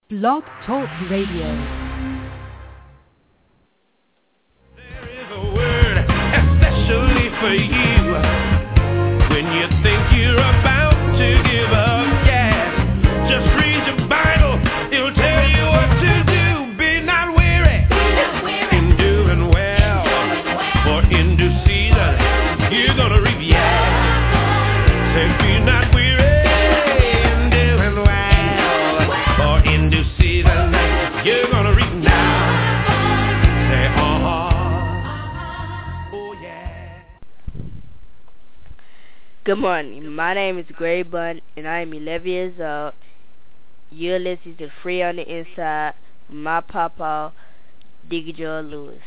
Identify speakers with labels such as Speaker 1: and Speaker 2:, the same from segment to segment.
Speaker 1: Blog Talk Radio.
Speaker 2: There is a word especially for you when you think you're about to give up gas. Just read your Bible, it'll tell you what to do. Be not weary in doing well, for in due season you're gonna reap. Say, be not weary in doing well, for in due season you're gonna reap now. Say, oh yeah.
Speaker 3: Good morning. My name is Gray Bunn, and I am 11 years old. You're listening to Free on the Inside with my papa, Diggy Joe Lewis.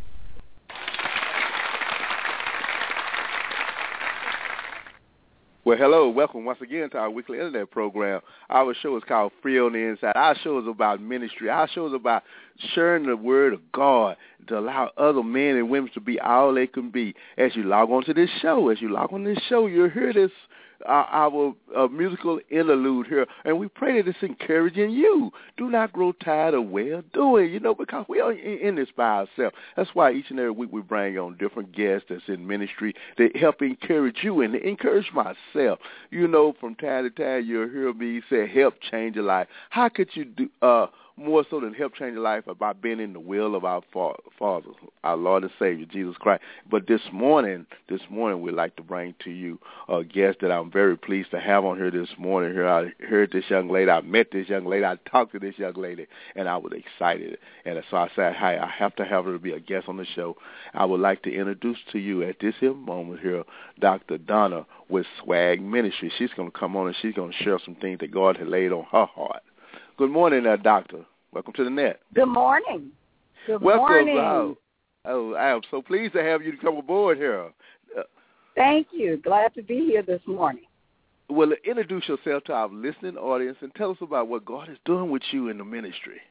Speaker 4: Well, hello. Welcome once again to our weekly internet program. Our show is called Free on the Inside. Our show is about ministry. Our show is about sharing the word of God to allow other men and women to be all they can be. As you log on to this show, you'll hear this, our musical interlude here, and we pray that it's encouraging you. Do not grow tired of well-doing, because we are in this by ourselves. That's why each and every week we bring on different guests that's in ministry that help encourage you and encourage myself. From time to time you'll hear me say, help change your life. How could you do more so than help change your life about being in the will of our Father, our Lord and Savior, Jesus Christ? But this morning we'd like to bring to you a guest that I'm very pleased to have on here this morning. Here I heard this young lady, I met this young lady, I talked to this young lady, and I was excited. And so I said, hey, I have to have her to be a guest on the show. I would like to introduce to you at this here moment here, Dr. Donna with Swag Ministry. She's going to come on and she's going to share some things that God has laid on her heart. Good morning, Doctor. Welcome to the net.
Speaker 5: Good morning.
Speaker 4: Welcome.
Speaker 5: Morning.
Speaker 4: I am so pleased to have you to come aboard here.
Speaker 5: Thank you. Glad to be here this morning.
Speaker 4: Well, introduce yourself to our listening audience and tell us about what God is doing with you in the ministry.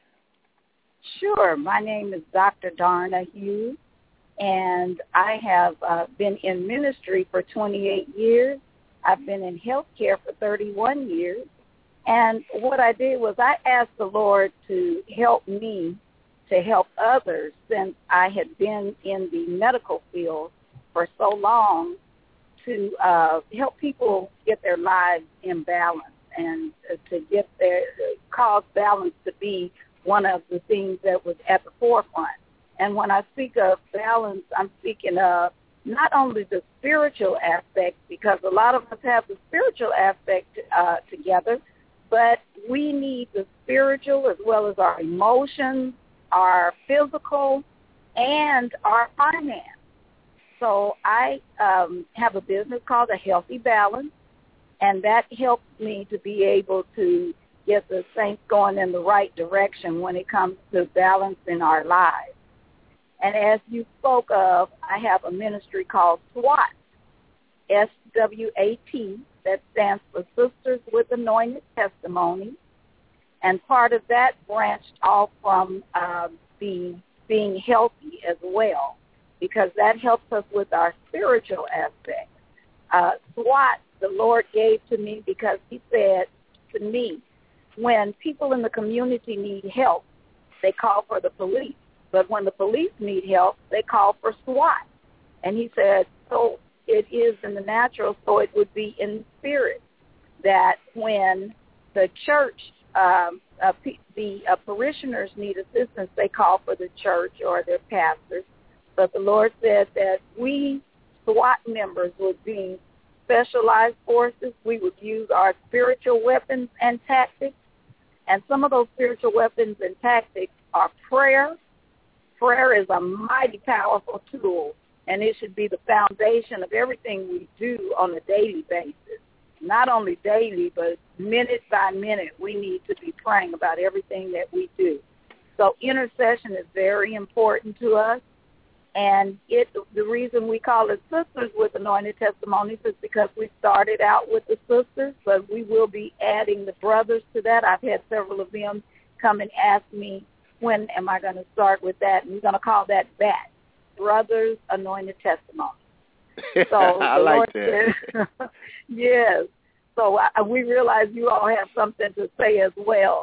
Speaker 5: Sure. My name is Dr. Darna Hughes, and I have been in ministry for 28 years. I've been in healthcare for 31 years. And what I did was I asked the Lord to help me to help others, since I had been in the medical field for so long, to help people get their lives in balance and to get their cause balance to be one of the things that was at the forefront. And when I speak of balance, I'm speaking of not only the spiritual aspect, because a lot of us have the spiritual aspect together, but we need the spiritual as well as our emotions, our physical, and our finance. So I have a business called A Healthy Balance, and that helps me to be able to get the saints going in the right direction when it comes to balancing our lives. And as you spoke of, I have a ministry called SWAT, SWAT. That stands for Sisters with Anointed Testimony. And part of that branched off from being healthy as well, because that helps us with our spiritual aspect. SWAT, the Lord gave to me because he said to me, when people in the community need help, they call for the police. But when the police need help, they call for SWAT. And he said, so it is in the natural, so it would be in the spirit, that when the church, the parishioners need assistance, they call for the church or their pastors. But the Lord said that we SWAT members would be specialized forces. We would use our spiritual weapons and tactics. And some of those spiritual weapons and tactics are prayer. Prayer is a mighty powerful tool, and it should be the foundation of everything we do on a daily basis. Not only daily, but minute by minute, we need to be praying about everything that we do. So intercession is very important to us. And the reason we call it Sisters with Anointed Testimonies is because we started out with the sisters, but we will be adding the brothers to that. I've had several of them come and ask me, when am I going to start with that? And we're going to call that BAT, Brothers Anointed Testimonies. So
Speaker 4: I like that.
Speaker 5: Yes. So we realize you all have something to say as well.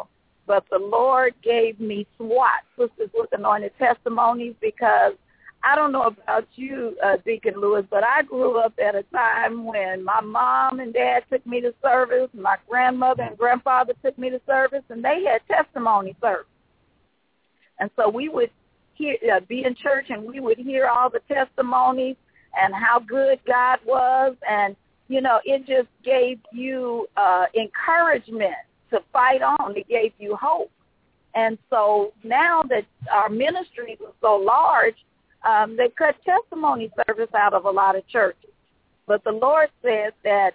Speaker 5: but the Lord gave me SWAT, Sisters with Anointed Testimonies, because I don't know about you, Deacon Lewis, but I grew up at a time when my mom and dad took me to service, my grandmother and grandfather took me to service, and they had testimony service. And so we would be in church, and we would hear all the testimonies and how good God was, and, you know, it just gave you encouragement to fight on. It gave you hope. And so now that our ministry was so large, they cut testimony service out of a lot of churches. But the Lord says that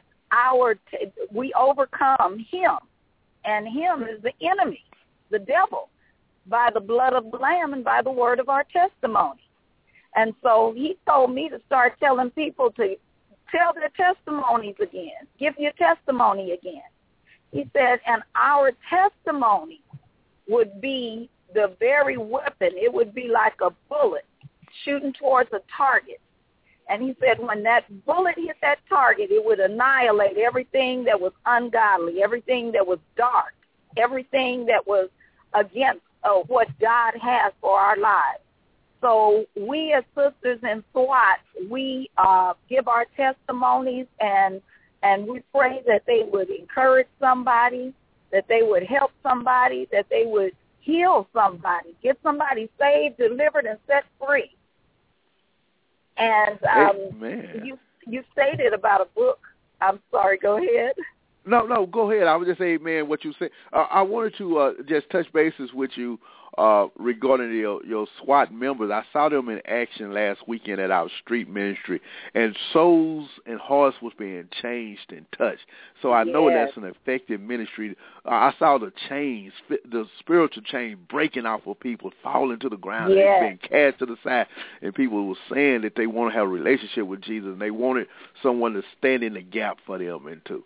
Speaker 5: we overcome him, and him is the enemy, the devil, by the blood of the Lamb and by the word of our testimony. And so he told me to start telling people to tell their testimonies again, give your testimony again. He said, and our testimony would be the very weapon. It would be like a bullet shooting towards a target. And he said when that bullet hit that target, it would annihilate everything that was ungodly, everything that was dark, everything that was against what God has for our lives. So we as sisters in SWAT, we give our testimonies, and we pray that they would encourage somebody, that they would help somebody, that they would heal somebody, get somebody saved, delivered, and set free. And you stated about a book. I'm sorry, go ahead.
Speaker 4: No, go ahead. I was just saying, man, what you said. I wanted to just touch bases with you regarding your SWAT members. I saw them in action last weekend at our street ministry, and souls and hearts was being changed and touched. So I know that's an effective ministry. I saw the chains, the spiritual chain breaking off of people, falling to the ground, and being cast to the side, and people were saying that they want to have a relationship with Jesus, and they wanted someone to stand in the gap for them and to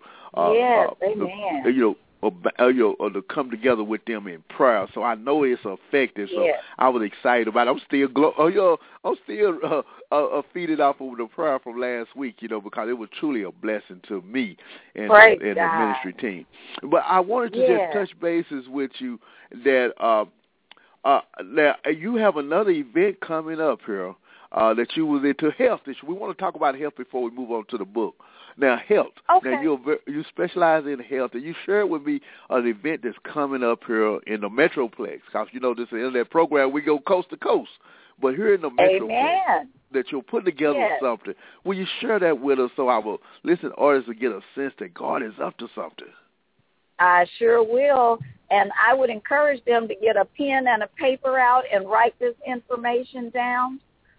Speaker 5: amen.
Speaker 4: Or to come together with them in prayer. So I know it's effective. So I was excited about it. I'm still feeding off of the prayer from last week, because it was truly a blessing to me and the ministry team. But I wanted to just touch bases with you that now you have another event coming up here that you was into health. We want to talk about health before we move on to the book. Now, health. Okay. Now, you specialize in health, and you shared with me an event that's coming up here in the Metroplex. Because, this is an internet program, we go coast to coast. But here in the Metroplex, that you'll put together something. Will you share that with us so our listening artists will get a sense that God is up to something?
Speaker 5: I sure will. And I would encourage them to get a pen and a paper out and write this information down.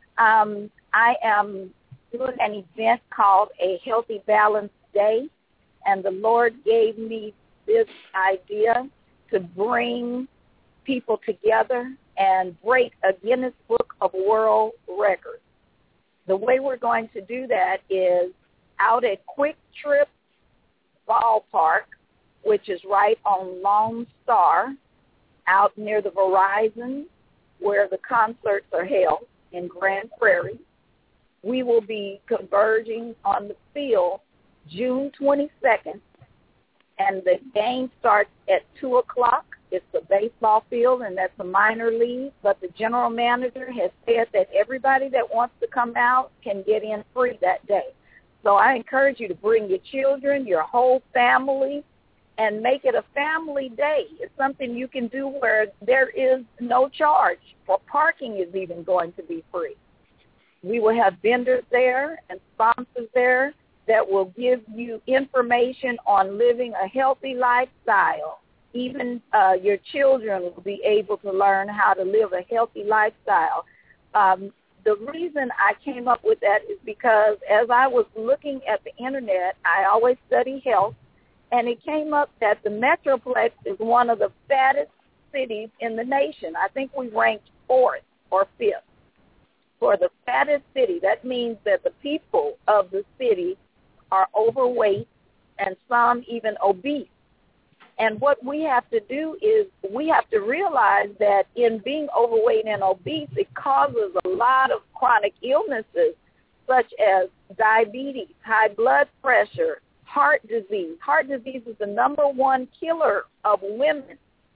Speaker 5: I am doing an event called a Healthy Balance Day, and the Lord gave me this idea to bring people together and break a Guinness Book of World Records. The way we're going to do that is out at Quick Trip Ballpark, which is right on Lone Star, out near the Verizon, where the concerts are held in Grand Prairie. We will be converging on the field June 22nd, and the game starts at 2 o'clock. It's a baseball field, and that's a minor league, but the general manager has said that everybody that wants to come out can get in free that day. So I encourage you to bring your children, your whole family, and make it a family day. It's something you can do where there is no charge, for parking is even going to be free. We will have vendors there and sponsors there that will give you information on living a healthy lifestyle. Even your children will be able to learn how to live a healthy lifestyle. The reason I came up with that is because as I was looking at the Internet, I always study health, and it came up that the Metroplex is one of the fattest cities in the nation. I think we ranked 4th or 5th. For the fattest city, that means that the people of the city are overweight and some even obese. And what we have to do is we have to realize that in being overweight and obese, it causes a lot of chronic illnesses such as diabetes, high blood pressure, heart disease. Heart disease is the number one killer of women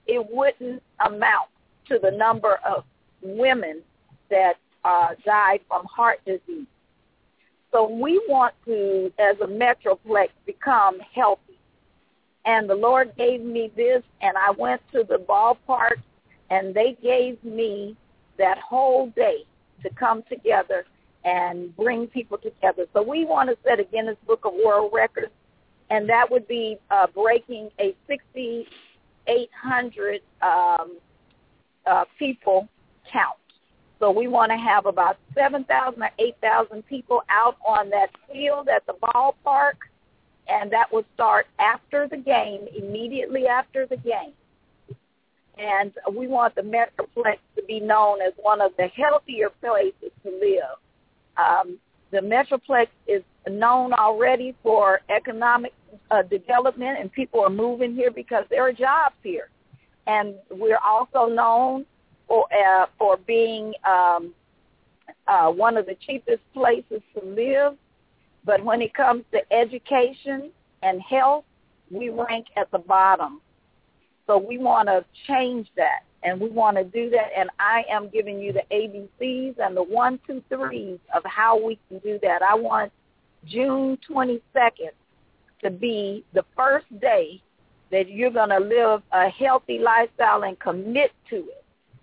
Speaker 5: it wouldn't amount to the number of women that died from heart disease. So we want to, as a Metroplex, become healthy. And the Lord gave me this, and I went to the ballpark, and they gave me that whole day to come together and bring people together. So we want to set a Guinness Book of World Records, and that would be breaking a 6,800 people count. So we want to have about 7,000 or 8,000 people out on that field at the ballpark, and that will start after the game, immediately after the game. And we want the Metroplex to be known as one of the healthier places to live. The Metroplex is known already for economic development, and people are moving here because there are jobs here. And we're also known for being one of the cheapest places to live. But when it comes to education and health, we rank at the bottom. So we want to change that, and we want to do that. And I am giving you the ABCs and the 1, 2, 3s of how we can do that. I want June 22nd to be the first day that you're going to live a healthy lifestyle and commit to it.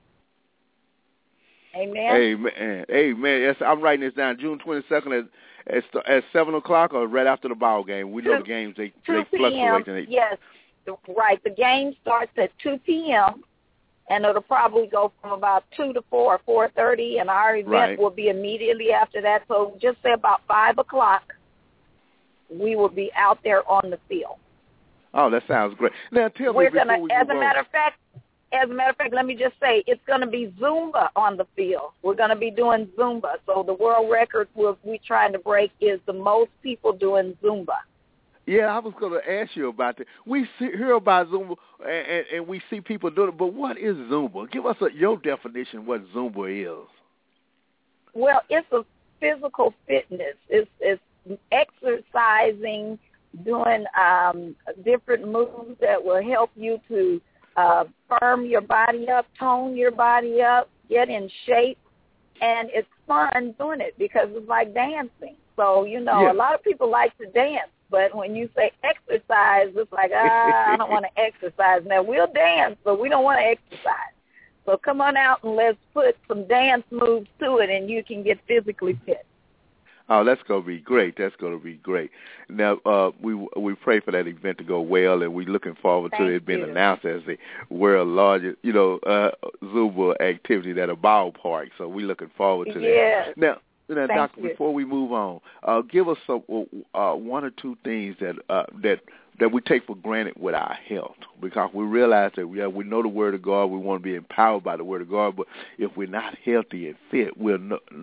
Speaker 5: Amen.
Speaker 4: Amen. Amen. Yes, I'm writing this down. June 22nd at 7 o'clock or right after the ball game. We know the games they fluctuate.
Speaker 5: Yes, right. The game starts at 2 p.m. and it'll probably go from about 2 to 4 or 4:30, and our event will be immediately after that. So just say about 5 o'clock, we will be out there on the field.
Speaker 4: Oh, that sounds great. Now tell me before we
Speaker 5: as a matter of fact, let me just say, it's going to be Zumba on the field. We're going to be doing Zumba. So the world record we're trying to break is the most people doing Zumba.
Speaker 4: Yeah, I was going to ask you about that. We hear about Zumba, and we see people doing it, but what is Zumba? Give us your definition of what Zumba is.
Speaker 5: Well, it's a physical fitness. It's exercising, doing different moves that will help you to firm your body up, tone your body up, get in shape, and it's fun doing it because it's like dancing. So, a lot of people like to dance, but when you say exercise, it's like, I don't want to exercise. Now, we'll dance, but we don't want to exercise. So come on out and let's put some dance moves to it, and you can get physically fit.
Speaker 4: Oh, that's going to be great. That's going to be great. Now, we pray for that event to go well, and we're looking forward to it being announced as the world's largest, Zumba activity at a ballpark. So we're looking forward to that. Now, Doctor, before we move on, give us some, 1 or 2 things that we take for granted with our health, because we realize that we know the Word of God. We want to be empowered by the Word of God, but if we're not healthy and fit, we're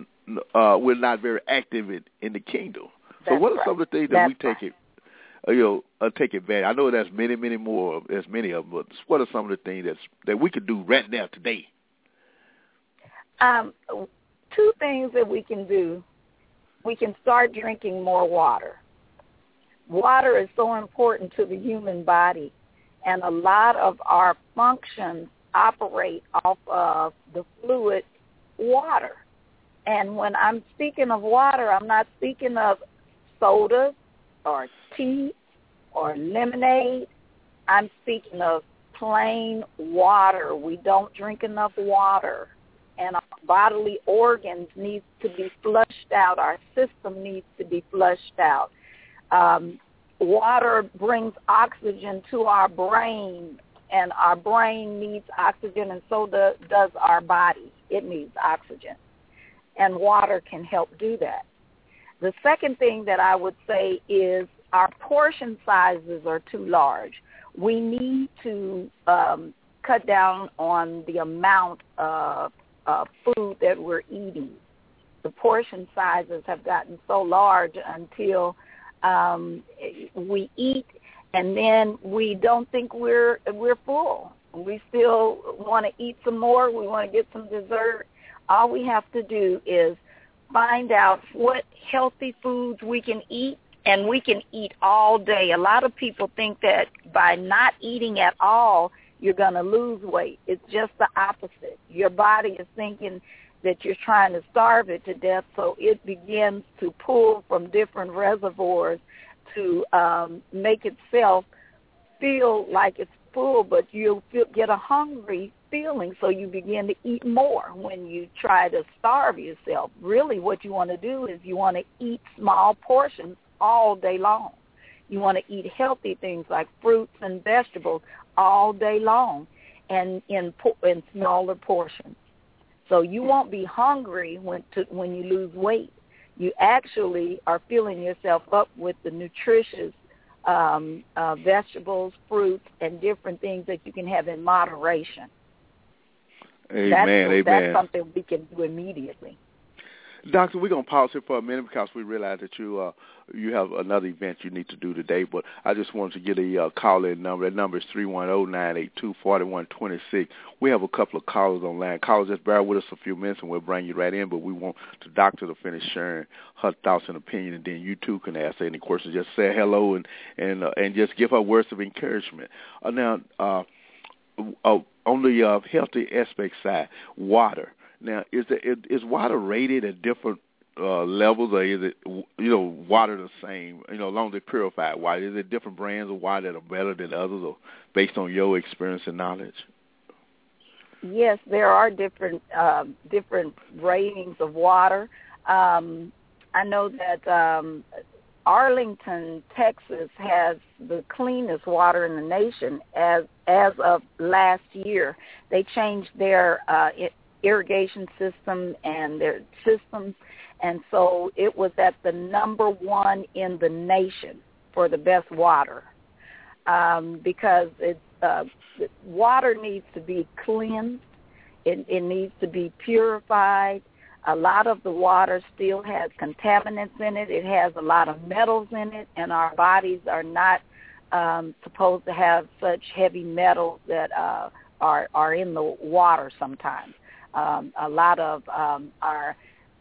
Speaker 4: not very active in the kingdom. So what are some of the things that we take advantage? I know there's many, many more. There's many of them, but what are some of the things that we could do right now today?
Speaker 5: 2 things that we can do. We can start drinking more water. Water is so important to the human body, and a lot of our functions operate off of the fluid water. And when I'm speaking of water, I'm not speaking of soda or tea or lemonade. I'm speaking of plain water. We don't drink enough water, and our bodily organs need to be flushed out. Our system needs to be flushed out. Water brings oxygen to our brain, and our brain needs oxygen, and so does our body. It needs oxygen, and water can help do that. The second thing that I would say is our portion sizes are too large. We need to cut down on the amount of food that we're eating. The portion sizes have gotten so large until we eat, and then we don't think we're full. We still want to eat some more. We want to get some dessert. All we have to do is find out what healthy foods we can eat, and we can eat all day. A lot of people think that by not eating at all, you're going to lose weight. It's just the opposite. Your body is thinking that you're trying to starve it to death, so it begins to pull from different reservoirs to make itself feel like it's full, but you'll get a hungry feeling, so you begin to eat more when you try to starve yourself. Really what you want to do is you want to eat small portions all day long. You want to eat healthy things like fruits and vegetables all day long and in smaller portions. So you won't be hungry when you lose weight. You actually are filling yourself up with the nutritious vegetables, fruits, and different things that you can have in moderation.
Speaker 4: Amen.
Speaker 5: That's something we can do immediately.
Speaker 4: Doctor, we're going to pause here for a minute because we realize that you have another event you need to do today, but I just wanted to get a call-in number. That number is 310-982-4126. We have a couple of callers online. Callers, just bear with us a few minutes and we'll bring you right in, but we want the doctor to finish sharing her thoughts and opinion, and then you too can ask any questions. Just say hello and just give her words of encouragement. Now, on the healthy aspect side, water. Now, is water rated at different levels, or is it, water the same, along the purified water? Is it different brands of water that are better than others, or based on your experience and knowledge?
Speaker 5: Yes, there are different ratings of water. I know that Arlington, Texas has the cleanest water in the nation as of last year. They changed their irrigation system and their systems, and so it was at the number one in the nation for the best water, because water needs to be cleansed. It needs to be purified. A lot of the water still has contaminants in it. It has a lot of metals in it, and our bodies are not supposed to have such heavy metals that are in the water sometimes. A lot of our,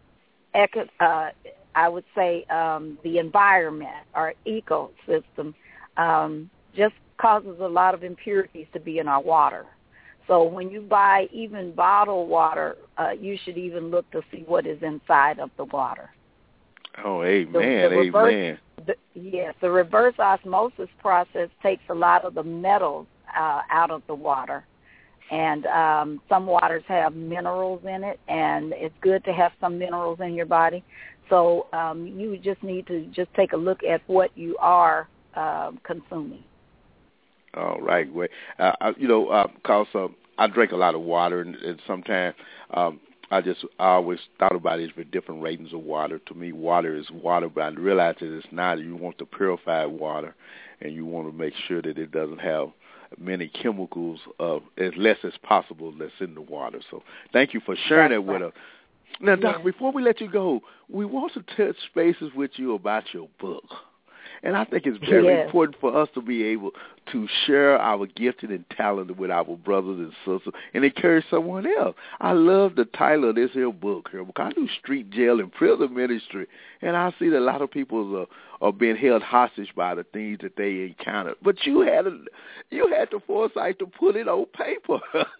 Speaker 5: I would say, the environment, our ecosystem, just causes a lot of impurities to be in our water. So when you buy even bottled water, you should even look to see what is inside of the water.
Speaker 4: Oh, amen, amen.
Speaker 5: The reverse osmosis process takes a lot of the metals out of the water. And some waters have minerals in it, and it's good to have some minerals in your body. So you just need to just take a look at what you are consuming.
Speaker 4: All right, great. Because I drink a lot of water, and sometimes I always thought about it with different ratings of water. To me, water is water, but I realize that it's not. You want the purified water, and you want to make sure that it doesn't have many chemicals, as less as possible that's in the water. So thank you for sharing that with us. Now, Doc, before we let you go, we want to touch spaces with you about your book. And I think it's very important for us to be able to share our gifting and talent with our brothers and sisters and encourage someone else. I love the title of this here book here, because I do street jail and prison ministry, and I see that a lot of people are being held hostage by the things that they encountered. But you had the foresight to put it on paper.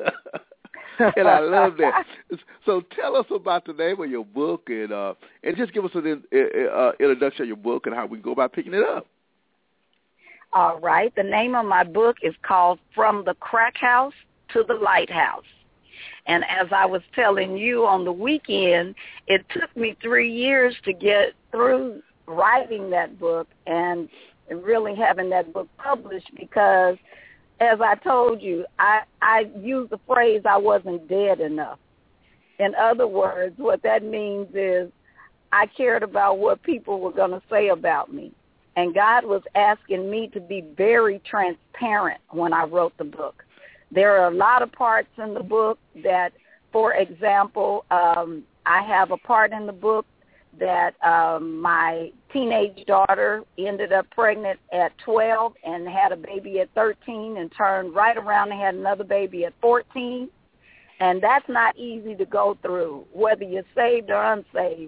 Speaker 4: And I love that. So tell us about the name of your book, and just give us an introduction of your book and how we go about picking it up.
Speaker 5: All right. The name of my book is called From the Crack House to the Lighthouse. And as I was telling you on the weekend, it took me 3 years to get through writing that book and really having that book published, because as I told you, I used the phrase I wasn't dead enough. In other words, what that means is I cared about what people were going to say about me. And God was asking me to be very transparent when I wrote the book. There are a lot of parts in the book that, for example, I have a part in the book that my teenage daughter ended up pregnant at 12 and had a baby at 13 and turned right around and had another baby at 14. And that's not easy to go through, whether you're saved or unsaved.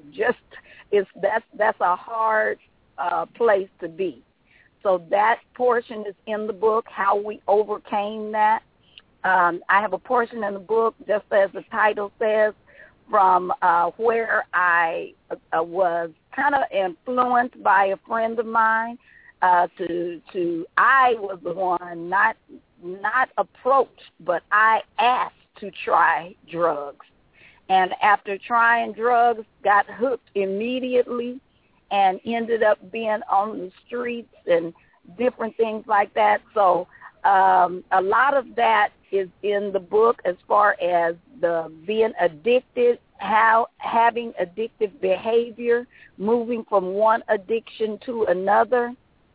Speaker 5: That's a hard place to be. So that portion is in the book, how we overcame that. I have a portion in the book, just as the title says, from where I was kind of influenced by a friend of mine. I was the one not approached, but I asked to try drugs. And after trying drugs, got hooked immediately and ended up being on the streets and different things like that. So a lot of that is in the book as far as the being addicted, how having addictive behavior, moving from one addiction to another.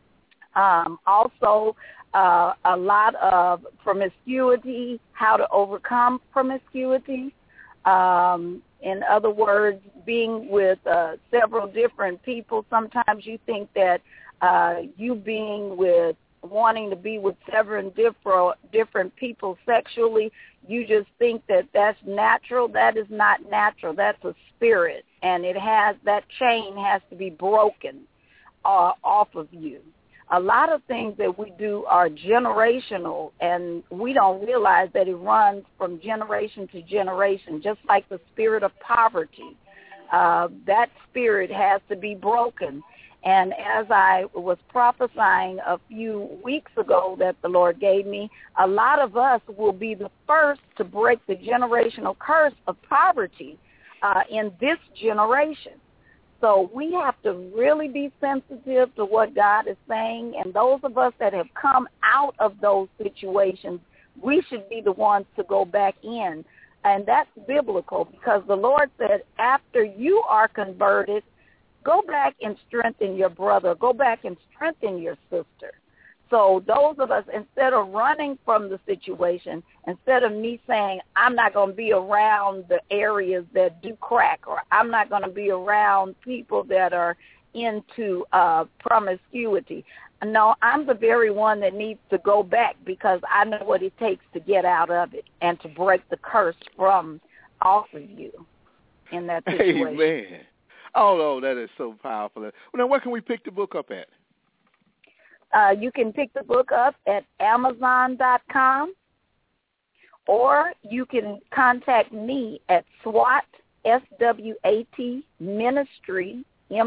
Speaker 5: Also, a lot of promiscuity, how to overcome promiscuity. In other words, being with several different people. Sometimes you think that you being with wanting to be with several different people sexually, you just think that that's natural. That is not natural. That's a spirit, and that chain has to be broken off of you. A lot of things that we do are generational, and we don't realize that it runs from generation to generation, just like the spirit of poverty. That spirit has to be broken. And as I was prophesying a few weeks ago that the Lord gave me, a lot of us will be the first to break the generational curse of poverty in this generation. So we have to really be sensitive to what God is saying, and those of us that have come out of those situations, we should be the ones to go back in. And that's biblical, because the Lord said, after you are converted, go back and strengthen your brother. Go back and strengthen your sister. So those of us, instead of running from the situation, instead of me saying, I'm not going to be around the areas that do crack, or I'm not going to be around people that are into promiscuity. No, I'm the very one that needs to go back, because I know what it takes to get out of it and to break the curse from off of you in that situation.
Speaker 4: Amen. Oh, that is so powerful. Well, now, where can we pick the book up at?
Speaker 5: You can pick the book up at Amazon.com, or you can contact me at SWAT, SWAT Ministry,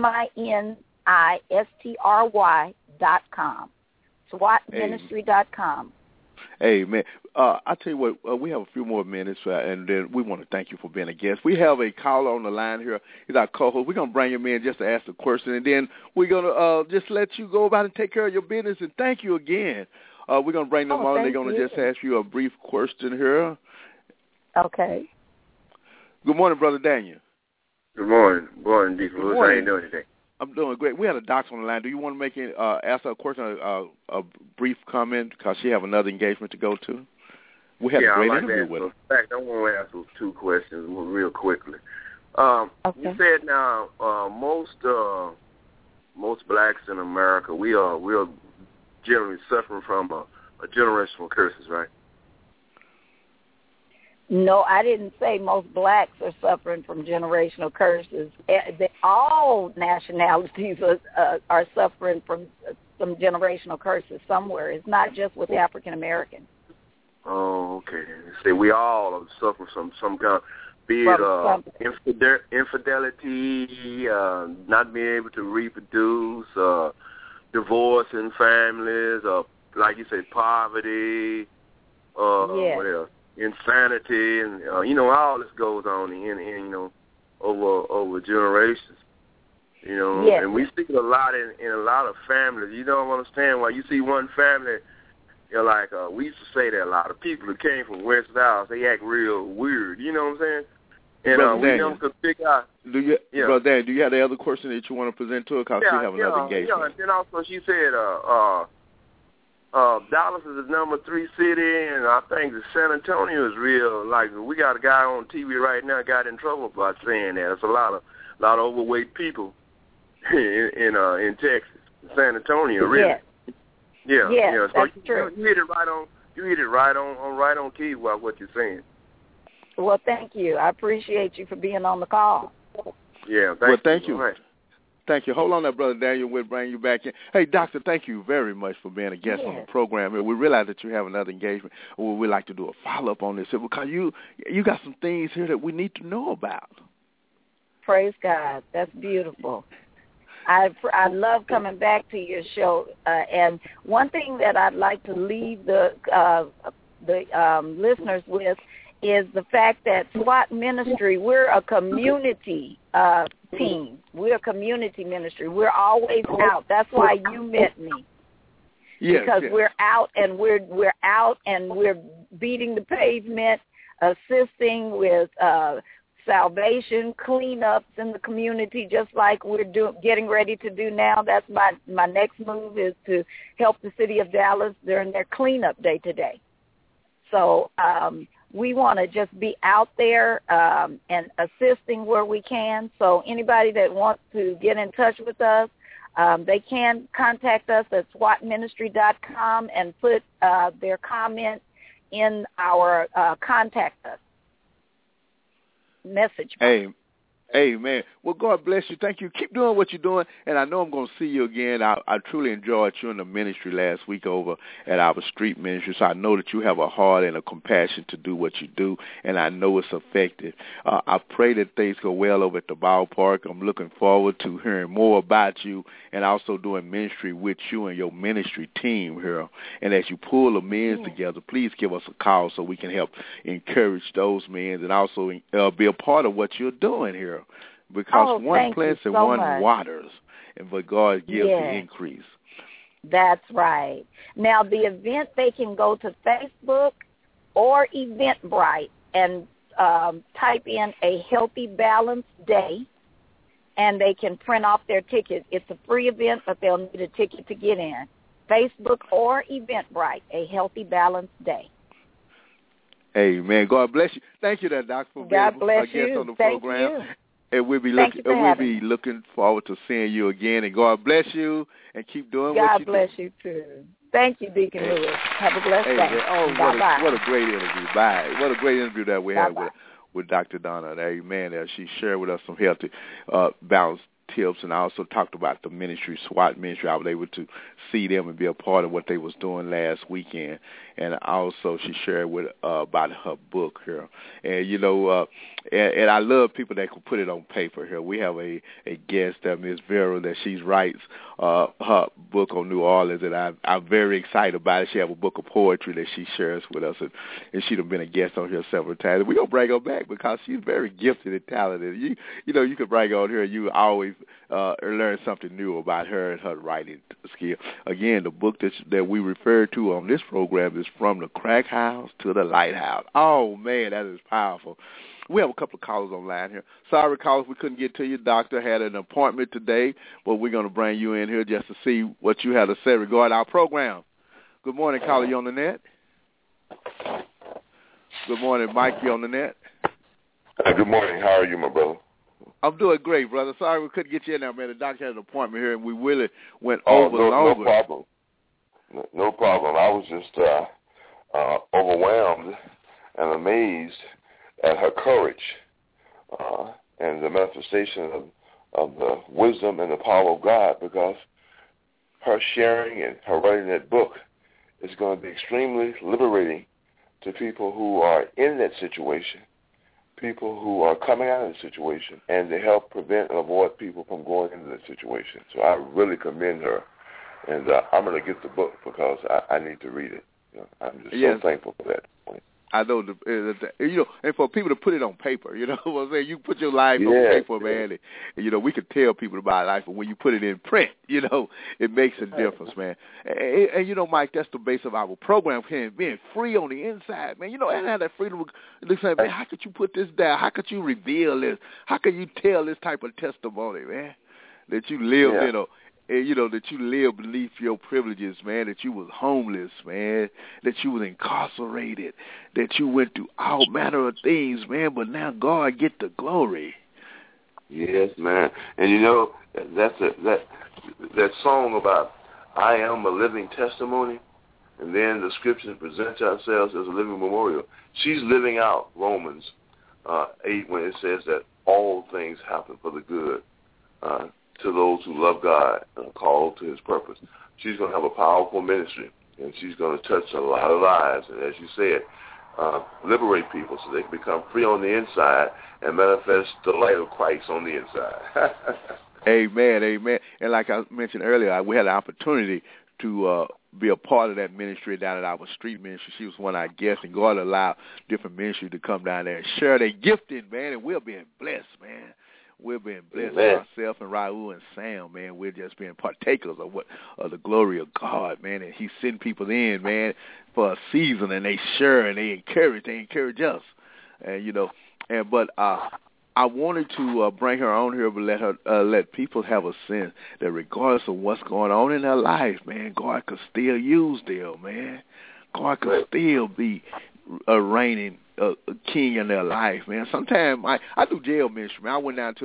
Speaker 5: MINISTRY.com, SWATministry.com.
Speaker 4: Amen. I tell you what, we have a few more minutes, and then we want to thank you for being a guest. We have a caller on the line here. He's our co-host. We're going to bring him in just to ask a question, and then we're going to just let you go about and take care of your business, and thank you again. We're going to bring them on. They're going to just ask you a brief question here.
Speaker 5: Okay.
Speaker 4: Good morning, Brother Daniel.
Speaker 1: Good morning. Good morning, Deacon Lewis. How are you doing today?
Speaker 4: I'm doing great. We had a doctor on the line. Do you want to make ask her a question, a brief comment, because she have another engagement to go to? We had a great interview with her.
Speaker 1: In fact, I want to ask those two questions real quickly. Okay. You said now most blacks in America, we are generally suffering from a generational curses, right?
Speaker 5: No, I didn't say most blacks are suffering from generational curses. All nationalities are suffering from some generational curses somewhere. It's not just with African Americans.
Speaker 1: Oh, okay. See, we all are suffering from some kind, be it infidelity, not being able to reproduce, divorce in families, like you said, poverty, what else? Insanity, and all this goes on in over generations. And we see it a lot in a lot of families. You don't understand why you see one family. Like we used to say that a lot of people who came from West Dallas, they act real weird. You know what I'm saying? And we never could figure out.
Speaker 4: Brother Dan, do you have the other question that you want to present to her? Because she have another engagement.
Speaker 1: Yeah, and then also she said Dallas is the number 3 city, and I think that San Antonio is real. Like, we got a guy on TV right now got in trouble by saying that. It's a lot of overweight people in Texas, San Antonio, really. Yeah. So
Speaker 5: that's true.
Speaker 1: You hit it right on. You hit it right on key with what you're saying.
Speaker 5: Well, thank you. I appreciate you for being on the call.
Speaker 1: Yeah.
Speaker 4: Thank you.
Speaker 1: Right.
Speaker 4: Thank you. Hold on there, Brother Daniel. We'll bring you back in. Hey, Doctor, thank you very much for being a guest on the program. We realize that you have another engagement. We'd like to do a follow-up on this because you got some things here that we need to know about.
Speaker 5: Praise God. That's beautiful. I love coming back to your show. And one thing that I'd like to leave the listeners with is the fact that SWAT Ministry, we're a community team. We're a community ministry. We're always out. That's why you met me.
Speaker 4: Yes,
Speaker 5: because we're out and we're beating the pavement, assisting with salvation, cleanups in the community, just like we're getting ready to do now. That's my next move is to help the city of Dallas during their cleanup day today. So we want to just be out there and assisting where we can. So anybody that wants to get in touch with us, they can contact us at swatministry.com and put their comment in our contact us message box.
Speaker 4: Amen. Well, God bless you. Thank you. Keep doing what you're doing, and I know I'm going to see you again. I truly enjoyed you in the ministry last week over at our street ministry, so I know that you have a heart and a compassion to do what you do, and I know it's effective. I pray that things go well over at the ballpark. I'm looking forward to hearing more about you and also doing ministry with you and your ministry team here. And as you pull the men together, please give us a call so we can help encourage those men and also be a part of what you're doing here. Because one plants and one waters, but God gives the increase.
Speaker 5: That's right. Now, the event, they can go to Facebook or Eventbrite and type in a Healthy Balance Day, and they can print off their ticket. It's a free event, but they'll need a ticket to get in. Facebook or Eventbrite, a Healthy Balance Day.
Speaker 4: Amen. God bless you. Thank you, Doctor, for being a guest on the program.
Speaker 5: You.
Speaker 4: And we'll be looking forward to seeing you again. And God bless you and keep doing what you do.
Speaker 5: God bless you too. Thank you, Deacon Lewis. Have a blessed day.
Speaker 4: Bye-bye. What a great interview. Bye. What a great interview that we had with Dr. Donna. Amen. She shared with us some healthy balance tips, and I also talked about the ministry, SWAT ministry. I was able to see them and be a part of what they was doing last weekend. And also she shared about her book here. And, and I love people that can put it on paper here. We have a guest, Ms. Vera, that she writes her book on New Orleans, and I'm very excited about it. She have a book of poetry that she shares with us, and she's been a guest on here several times. We're going to bring her back because she's very gifted and talented. You can bring her on here, and you always learn something new about her and her writing skill. Again, the book that we refer to on this program is From the Crack House to the Lighthouse. Oh, man, that is powerful. We have a couple of callers online here. Sorry, callers, we couldn't get to you. Doctor had an appointment today, but we're going to bring you in here just to see what you have to say regarding our program. Good morning, caller. You on the net? Good morning, Mike. You on the net?
Speaker 1: Good morning. How are you, my brother?
Speaker 4: I'm doing great, brother. Sorry we couldn't get you in there, man. The doctor had an appointment here, and we really went over longer.
Speaker 1: No problem. No problem. I was just overwhelmed and amazed at her courage and the manifestation of the wisdom and the power of God, because her sharing and her writing that book is going to be extremely liberating to people who are in that situation, people who are coming out of the situation, and to help prevent and avoid people from going into that situation. So I really commend her, and I'm going to get the book because I need to read it. I'm just so thankful for that.
Speaker 4: I know, and for people to put it on paper, what I'm saying? You put your life on paper, man, and we could tell people about life, but when you put it in print, it makes a difference, man. And Mike, that's the base of our program, being free on the inside, man. And have that freedom to say, man, how could you put this down? How could you reveal this? How could you tell this type of testimony, man, that you live that you live beneath your privileges, man, that you was homeless, man, that you was incarcerated, that you went through all manner of things, man, but now God get the glory.
Speaker 1: Yes, man. And that song about I am a living testimony, and then the scriptures present ourselves as a living memorial. She's living out Romans 8 when it says that all things happen for the good to those who love God and are called to his purpose. She's going to have a powerful ministry, and she's going to touch a lot of lives. And as you said, liberate people so they can become free on the inside and manifest the light of Christ on the inside.
Speaker 4: Amen, amen. And like I mentioned earlier, we had an opportunity to be a part of that ministry down at our street ministry. She was one of our guests, and God allowed different ministries to come down there and share their gifting, man, and we're being blessed, man. We're being blessed, ourselves and Raul and Sam, man. We're just being partakers of the glory of God, man. And he's sending people in, man, for a season, and they share and they encourage us, and but I wanted to bring her on here, but let people have a sense that regardless of what's going on in their life, man, God could still use them, man. God could still be reigning a king in their life, man. Sometimes I do jail ministry, man. I went down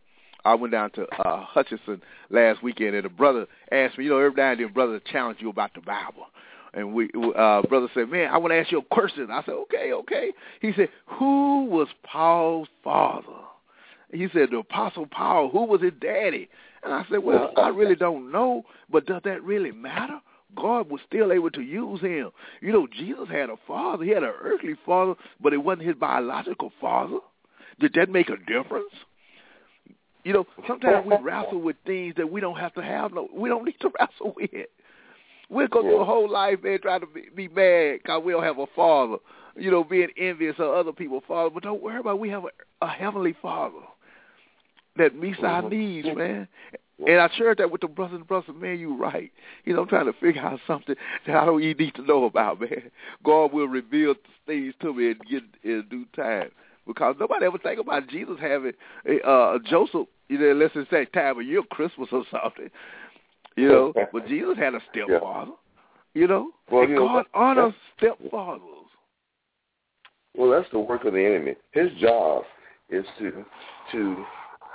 Speaker 4: to Hutchinson last weekend, and a brother asked me, every now and then brother challenge you about the Bible. And brother said, man, I want to ask you a question. I said, okay. He said, who was Paul's father? He said, the Apostle Paul. Who was his daddy? And I said, well, I really don't know, but does that really matter? God was still able to use him. Jesus had a father. He had an earthly father, but it wasn't his biological father. Did that make a difference? Sometimes we wrestle with things that we don't have to have. No, we don't need to wrestle with. We'll go through a whole life, man, trying to be mad because we don't have a father, being envious of other people's father. But don't worry about it. We have a heavenly father that meets our needs, man. And I shared that with the brothers and sisters. Man, you're right. I'm trying to figure out something that I don't even need to know about, man. God will reveal things to me in due time. Because nobody ever think about Jesus having Joseph, unless it's that time of year, Christmas or something. But Jesus had a stepfather. God honors stepfathers.
Speaker 1: Well, that's the work of the enemy. His job is to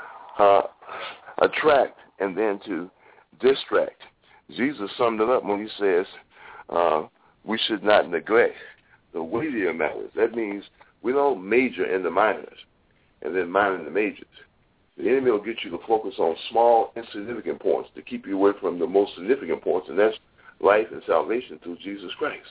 Speaker 1: attract and then to distract. Jesus summed it up when he says we should not neglect the weightier matters. That means we don't major in the minors and then minor in the majors. The enemy will get you to focus on small, insignificant points to keep you away from the most significant points, and that's life and salvation through Jesus Christ.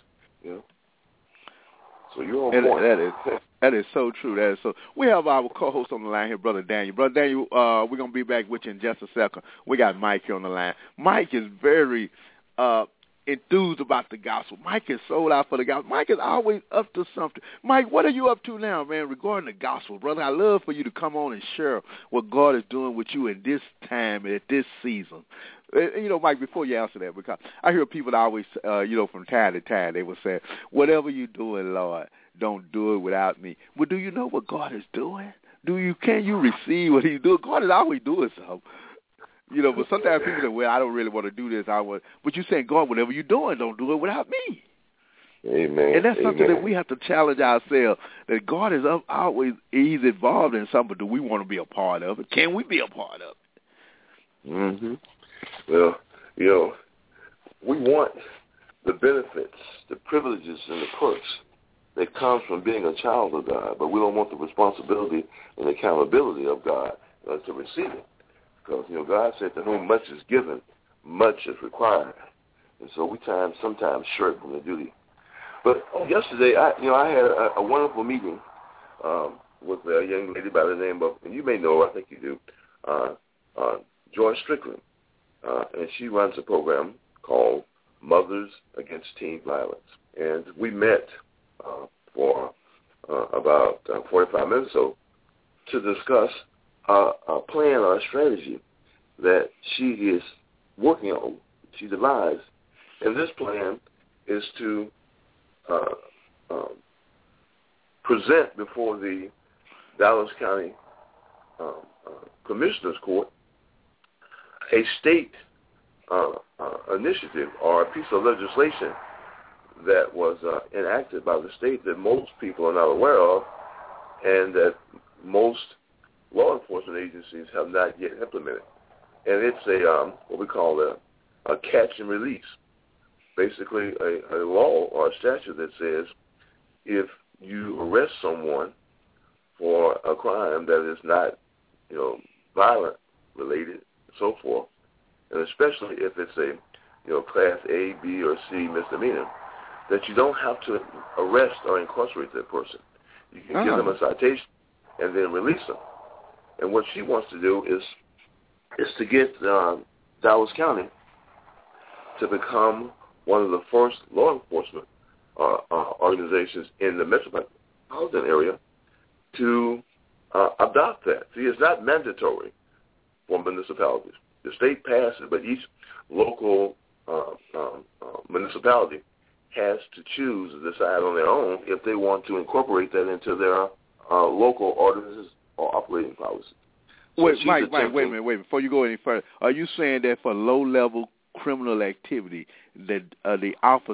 Speaker 1: So you're on point.
Speaker 4: That is so true. That is so. We have our co-host on the line here, Brother Daniel. Brother Daniel, we're going to be back with you in just a second. We got Mike here on the line. Mike is very enthused about the gospel. Mike is sold out for the gospel. Mike is always up to something. Mike, what are you up to now, man, regarding the gospel, brother? I love for you to come on and share what God is doing with you in this time, at this season. Mike, before you answer that, because I hear people that always, from time to time, they will say, whatever you're doing, Lord, don't do it without me. Well, do you know what God is doing? Can you receive what he's doing? God is always doing something. But sometimes people say, well, I don't really want to do this. But you're saying, God, whatever you're doing, don't do it without me.
Speaker 1: Amen.
Speaker 4: And that's something that we have to challenge ourselves, that God is always, he's involved in something, but do we want to be a part of it? Can we be a part of it?
Speaker 1: Mm-hmm. Well, we want the benefits, the privileges, and the perks that comes from being a child of God, but we don't want the responsibility and accountability of God to receive it. Because, God said to whom much is given, much is required. And so we sometimes shirk from the duty. But yesterday, I had a wonderful meeting with a young lady by the name of, and you may know her, I think you do, Joy Strickland. And she runs a program called Mothers Against Teen Violence. And we met for about 45 minutes or so to discuss a plan or a strategy that she is working on. She devised. And this plan is to present before the Dallas County Commissioner's Court a state initiative or a piece of legislation that was enacted by the state that most people are not aware of and that most law enforcement agencies have not yet implemented. And it's what we call a catch and release. Basically a law or a statute that says if you arrest someone for a crime that is not, violent related, so forth, and especially if it's a Class A, B, or C misdemeanor, that you don't have to arrest or incarcerate that person. You can give them a citation and then release them. And what she wants to do is to get Dallas County to become one of the first law enforcement organizations in the metropolitan area to adopt that. See, it's not mandatory for municipalities. The state passes it, but each local municipality has to choose to decide on their own if they want to incorporate that into their local ordinances or operating policies. So
Speaker 4: wait a minute. Before you go any further, are you saying that for low-level criminal activity, that the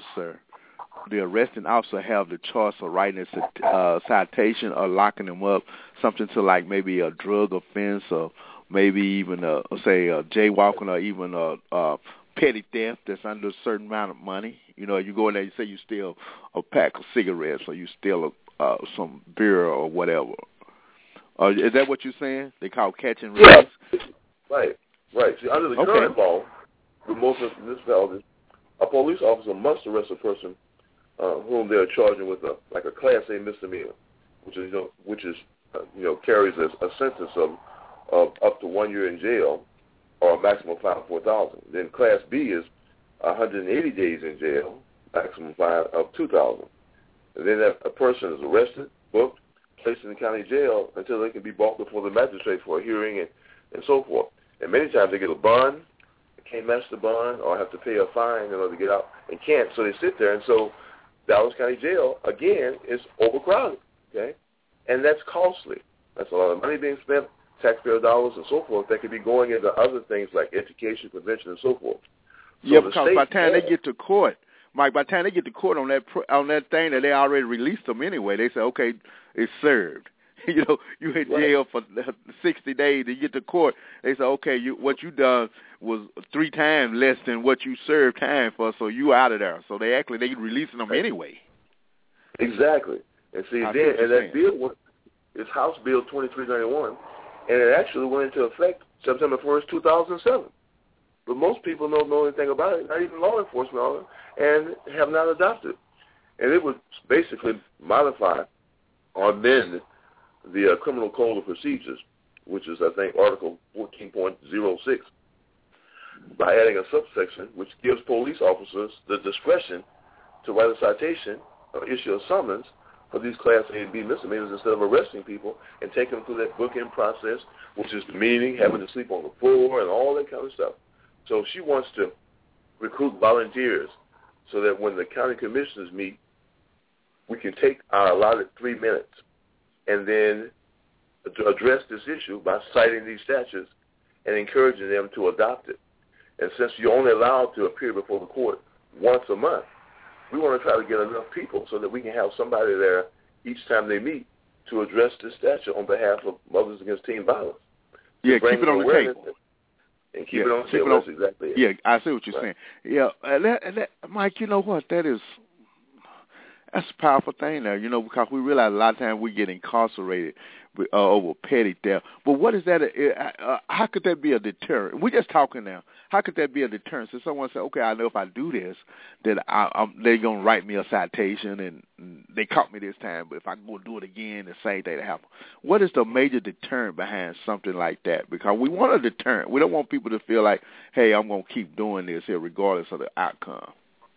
Speaker 4: arresting officer, have the choice of writing a citation or locking them up, something to like maybe a drug offense or maybe even say a jaywalking or even a petty theft that's under a certain amount of money? You go in there, you say you steal a pack of cigarettes or you steal some beer or whatever. Is that what you're saying? They call catch and release?
Speaker 1: Yeah. Right. See, under the current law, with most municipalities, a police officer must arrest a person whom they are charging with a Class A misdemeanor, which carries a sentence of up to 1 year in jail or a maximum fine of $4,000. Then Class B is 180 days in jail, maximum fine of $2,000. And then a person is arrested, booked, placed in the county jail until they can be brought before the magistrate for a hearing and so forth. And many times they get a bond, they can't match the bond, or have to pay a fine in order to get out, and can't. So they sit there, and so Dallas County Jail, again, is overcrowded, okay? And that's costly. That's a lot of money being spent, taxpayer dollars and so forth, that could be going into other things like education, prevention, and so forth. So
Speaker 4: because by the time they get to court, Mike, by the time they get to court on that thing that they already released them anyway, they say, okay, it's served. You in jail for 60 days. You get to court, they say, okay, what you done was 3 times less than what you served time for, so you out of there. So they releasing them anyway.
Speaker 1: Exactly. And see, that bill is House Bill 2391, and it actually went into effect September 1st, 2007. But most people don't know anything about it, not even law enforcement, and have not adopted it. And it would basically modify or amend the Criminal Code of Procedures, which is, I think, Article 14.06, by adding a subsection which gives police officers the discretion to write a citation or issue a summons for these Class A and B misdemeanors instead of arresting people and taking them through that bookend process, which is demeaning, having to sleep on the floor and all that kind of stuff. So she wants to recruit volunteers so that when the county commissioners meet, we can take our allotted 3 minutes and then to address this issue by citing these statutes and encouraging them to adopt it. And since you're only allowed to appear before the court once a month, we want to try to get enough people so that we can have somebody there each time they meet to address this statute on behalf of Mothers Against Teen Violence.
Speaker 4: Yeah, keep it on the table.
Speaker 1: And keep it on the table. That's exactly it.
Speaker 4: Yeah, I see what you're saying. Yeah, and Mike, you know what? That's a powerful thing there, because we realize a lot of times we get incarcerated over petty theft. But what is that? How could that be a deterrent? We're just talking now. How could that be a deterrent? So someone said, okay, I know if I do this, then they're going to write me a citation, and they caught me this time, but if I go do it again, the same thing will happen. What is the major deterrent behind something like that? Because we want a deterrent. We don't want people to feel like, hey, I'm going to keep doing this here regardless of the outcome.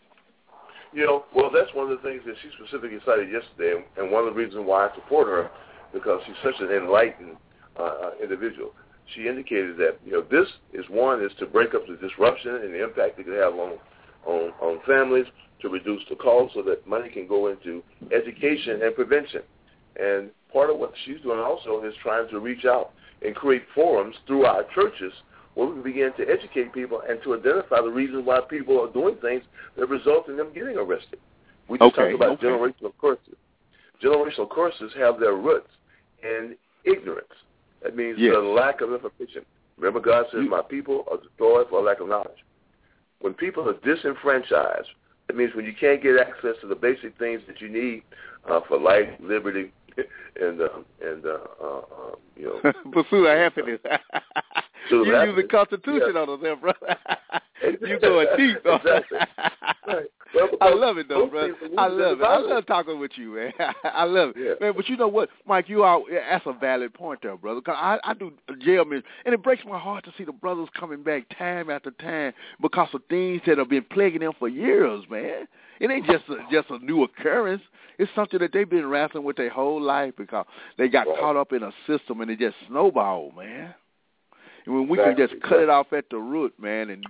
Speaker 1: Well, that's one of the things that she specifically cited yesterday, and one of the reasons why I support her, because she's such an enlightened individual. She indicated that, this is to break up the disruption and the impact it could have on families, to reduce the cost so that money can go into education and prevention. And part of what she's doing also is trying to reach out and create forums through our churches where we can begin to educate people and to identify the reasons why people are doing things that result in them getting arrested. We just talked about generational curses. Generational curses have their roots in ignorance. That means the lack of information. Remember, God says, my people are destroyed for lack of knowledge. When people are disenfranchised, that means when you can't get access to the basic things that you need for life, liberty, and
Speaker 4: pursuit of happiness. You use the Constitution on us there, brother. You going deep, though.
Speaker 1: Exactly. Right. Well,
Speaker 4: I love it, though, brother. I love it. I love talking with you, man. I love it.
Speaker 1: Yeah.
Speaker 4: Man, but you know what, Mike, that's a valid point there, brother. Cause I do jail ministry, and it breaks my heart to see the brothers coming back time after time because of things that have been plaguing them for years, man. It ain't just a new occurrence. It's something that they've been wrestling with their whole life because they got caught up in a system and it just snowballed, man. And when we can just cut it off at the root, man, and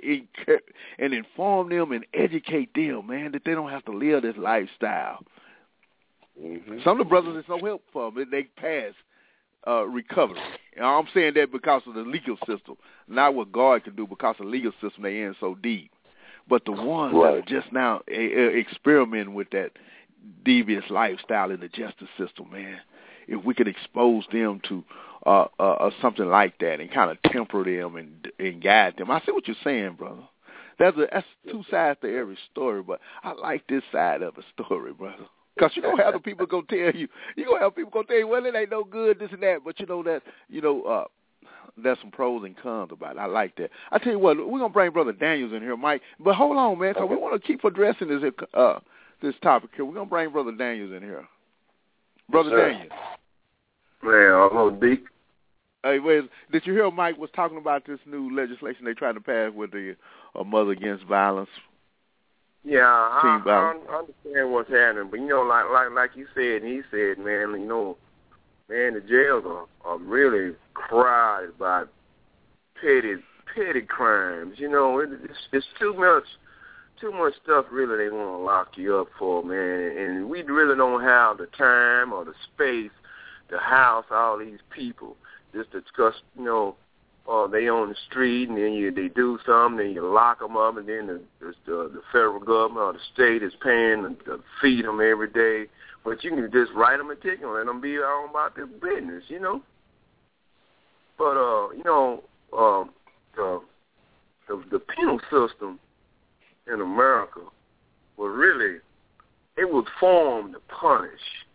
Speaker 4: inform them and educate them, man, that they don't have to live this lifestyle.
Speaker 1: Mm-hmm.
Speaker 4: Some of the brothers, there's no help for them. They pass recovery. And I'm saying that because of the legal system, not what God can do because of the legal system they in so deep. But the ones that are just now experimenting with that devious lifestyle in the justice system, man, if we could expose them to something like that and kind of temper them and guide them. I see what you're saying, brother. That's two sides to every story, but I like this side of the story, brother. Because you're going to have the people go tell you, well, it ain't no good, this and that, but there's some pros and cons about it. I like that. I tell you what, we're going to bring Brother Daniels in here, Mike. But hold on, man, because we want to keep addressing this topic here. We're going to bring Brother Daniels in here. Brother Daniels.
Speaker 1: Man, I'm going to deep.
Speaker 4: Hey, did you hear Mike was talking about this new legislation they trying to pass with the Mother Against Violence?
Speaker 1: Yeah, I understand what's happening, but like you said, and he said, man, the jails are really crowded by petty crimes. It's too much stuff really they want to lock you up for, man, and we really don't have the time or the space to house all these people. Just discuss, they on the street, and then they do something, then you lock them up, and then the federal government or the state is paying to feed them every day. But you can just write them a ticket and let them be on about their business, But, the penal system in America was formed to punish.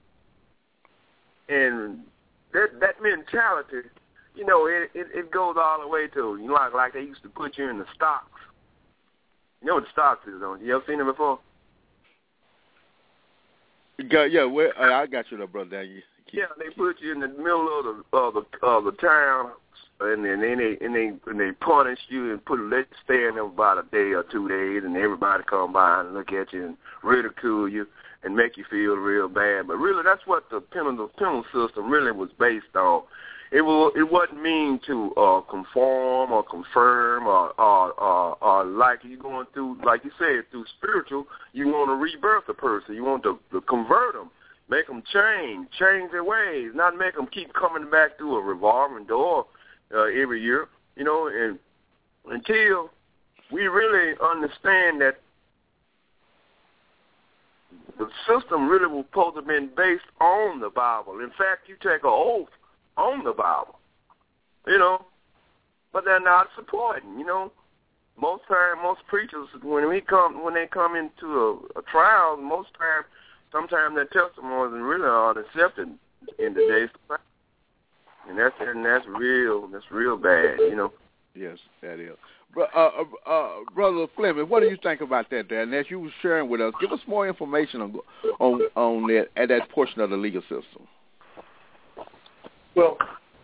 Speaker 1: And that mentality, it goes all the way to, like they used to put you in the stocks. You know what the stocks is, don't you? You ever seen them before?
Speaker 4: I got you there, brother.
Speaker 1: Yeah, they put you in the middle of the town, and then they punish you and let you stay in there about a day or 2 days, and everybody come by and look at you and ridicule you and make you feel real bad. But really, that's what the penal system really was based on. It wasn't mean to conform or confirm or like you going through, like you said, through spiritual. You want to rebirth a person. You want to convert them, make them change their ways, not make them keep coming back through a revolving door every year. And until we really understand that the system really was supposed to have been based on the Bible. In fact, you take an oath on the Bible, but they're not supporting, Most preachers, when they come into a trial, sometimes their testimonies really aren't accepted in today's society. And that's real bad,
Speaker 4: Yes, that is. Brother Fleming, what do you think about that there? And as you were sharing with us, give us more information on that, at that portion of the legal system.
Speaker 6: Well,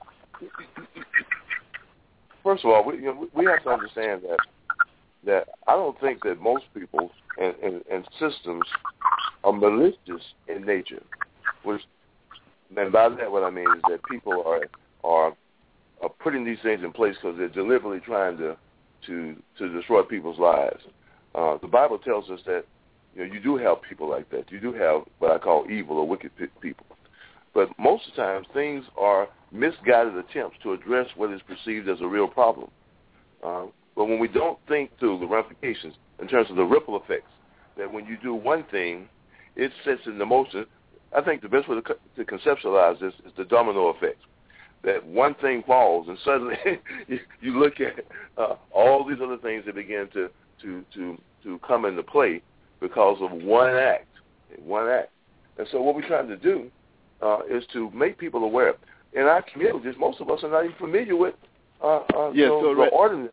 Speaker 6: first of all, we have to understand that I don't think that most people and systems are malicious in nature. And by that, what I mean is that people are putting these things in place because they're deliberately trying to destroy people's lives. The Bible tells us that you do have people like that. You do have what I call evil or wicked people. But most of the time, things are misguided attempts to address what is perceived as a real problem. But when we don't think through the ramifications in terms of the ripple effects, that when you do one thing, it sets into motion. I think the best way to conceptualize this is the domino effect. That one thing falls, and suddenly you look at all these other things that begin to come into play because of one act. And so what we're trying to do is to make people aware. In our communities, most of us are not even familiar with the ordinances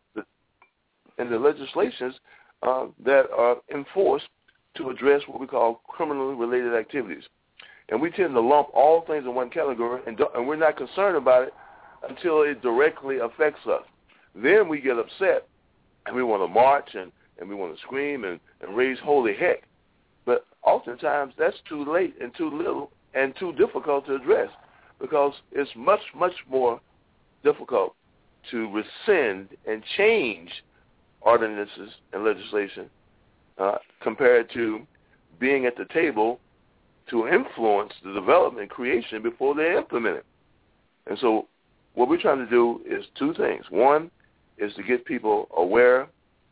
Speaker 6: and the legislations that are enforced to address what we call criminally related activities. And we tend to lump all things in one category, and we're not concerned about it until it directly affects us. Then we get upset, and we want to march, and we want to scream and raise holy heck. But oftentimes that's too late and too little and too difficult to address, because it's much, much more difficult to rescind and change ordinances and legislation compared to being at the table to influence the development and creation before they implement it. And so what we're trying to do is two things. One is to get people aware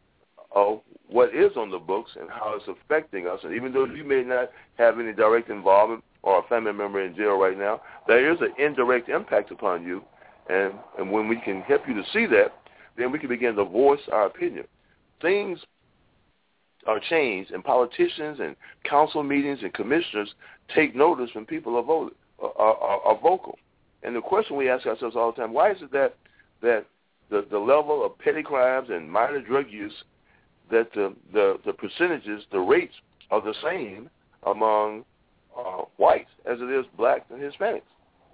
Speaker 6: of what is on the books and how it's affecting us. And even though you may not have any direct involvement or a family member in jail right now, there is an indirect impact upon you. And when we can help you to see that, then we can begin to voice our opinion. Things are changed, and politicians and council meetings and commissioners take notice when people are vocal. And the question we ask ourselves all the time, why is it that the level of petty crimes and minor drug use, that the percentages, the rates are the same among whites as it is blacks and Hispanics?